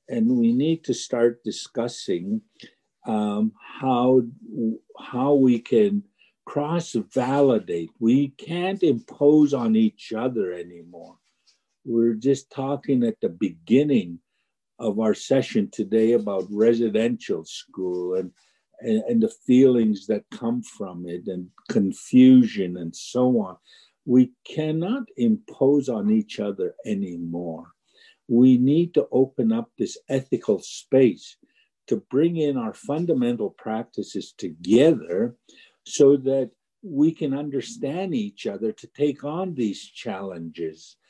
and we need to start discussing how we can cross-validate. We can't impose on each other anymore. We're just talking at the beginning of our session today about residential school and the feelings that come from it and confusion and so on. We cannot impose on each other anymore. We need to open up this ethical space to bring in our fundamental practices together so that we can understand each other to take on these challenges